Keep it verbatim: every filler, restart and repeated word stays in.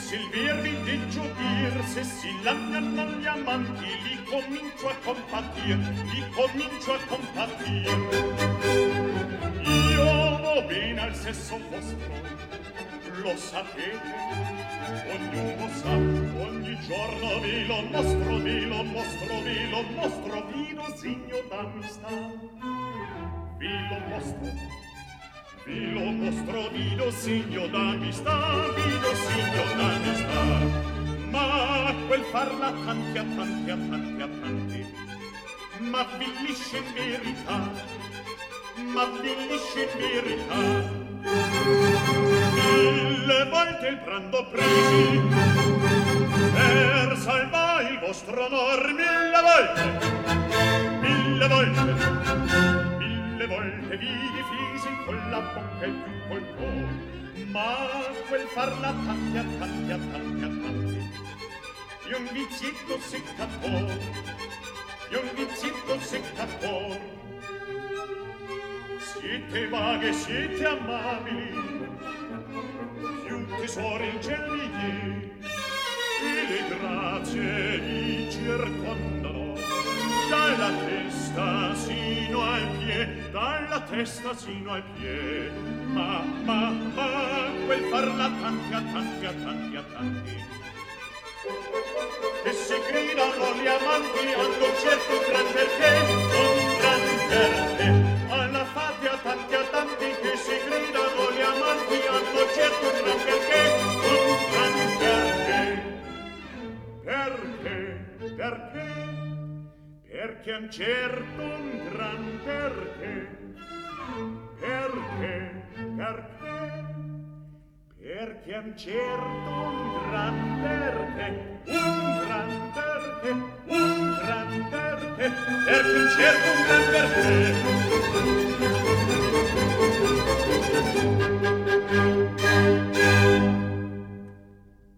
Silvia vidi giodir, se si lagnano gli amanti, li comincio a compatir, li comincio a compatir. Io vo bene al sesso vostro, lo sapete, ognuno sa, ogni giorno vi lo mostro, vi lo mostro, vi lo mostro, vi lo segno d'amistà, vi lo mostro. Vi lo mostro, vi lo segno d'amistà, vi lo segno d'amistà. Ma quel farla a tanti, a tanti, a tanti, a tanti, m'avvilisce in verità, m'avvilisce in verità. Mille volte il brando presi per salvare il vostro onor, mille volte, mille volte, mille volte vi difesi con la bocca e più col cuore, ma quel farla a tanti, a tanti, a tanti, a tanti, di un vizietto seccatore, di un vizietto seccatore. Siete vaghe, siete amabili, più tesori in ciel vi diè, e le grazie vi circondano, dalla testa sino al pie, dalla testa sino al pie. Ma, ma, ma, quel farla a tanti, a tanti, a tanti, a tanti, che si gridano gli amanti, hanno certo un gran perché, un gran perché. Alla fate a tanti, a tanti, che si gridano gli amanti, hanno certo un gran perché, un gran perché. Perché? Perché? Perché han certo un gran perché. Perché? Perché? Perché han certo un gran perché. Un gran perché. Un gran perché. Perché han certo un gran perché.